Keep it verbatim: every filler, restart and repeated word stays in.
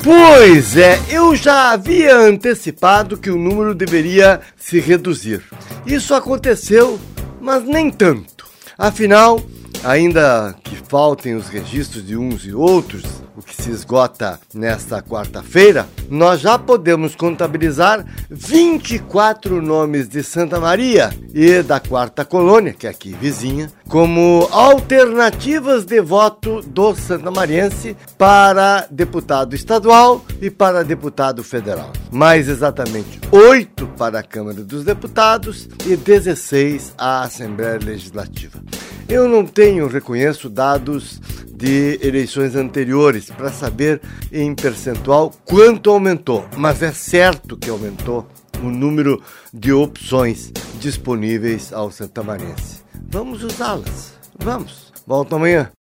Pois é, eu já havia antecipado que o número deveria se reduzir. Isso aconteceu, mas nem tanto. Afinal, ainda que faltem os registros de uns e outros, o que se esgota nesta quarta-feira, nós já podemos contabilizar vinte e quatro nomes de Santa Maria e da Quarta Colônia, que é aqui vizinha, como alternativas de voto do santamariense para deputado estadual e para deputado federal. Mais exatamente, oito para a Câmara dos Deputados e dezesseis à Assembleia Legislativa. Eu não tenho, reconheço, dados de eleições anteriores para saber em percentual quanto aumentou, mas é certo que aumentou o número de opções disponíveis ao santamarense. Vamos usá-las. Vamos. Volto amanhã.